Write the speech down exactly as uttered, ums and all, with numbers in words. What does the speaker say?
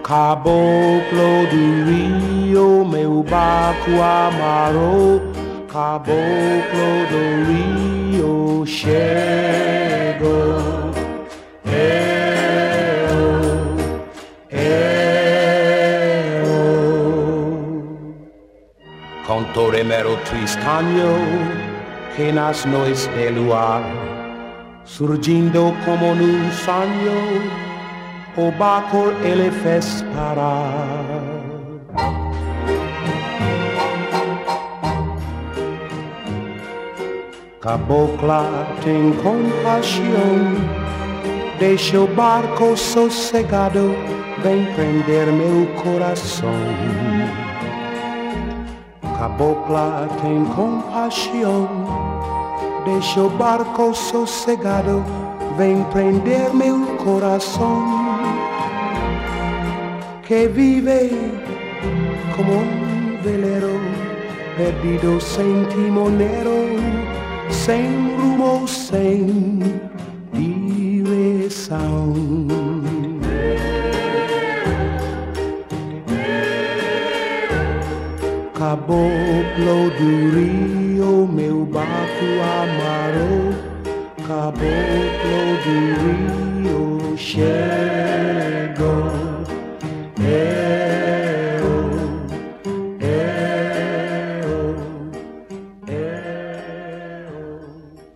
Caboclo do Rio, meu barco amarou. Caboclo do Rio chegou. Eu, eu, Contoremero Tristagno que nas noites de luar, surgindo como num sonho, o barco ele fez parar. Cabocla tem compaixão, deixa o barco sossegado, vem prender meu coração. Cabocla tem compaixão, deixa o barco sossegado, vem prender meu coração, que vive como um veleiro perdido sem timoneiro, sem rumo, sem direção. Caboclo do Rio, meu barco amarou. Caboclo do Rio chegou.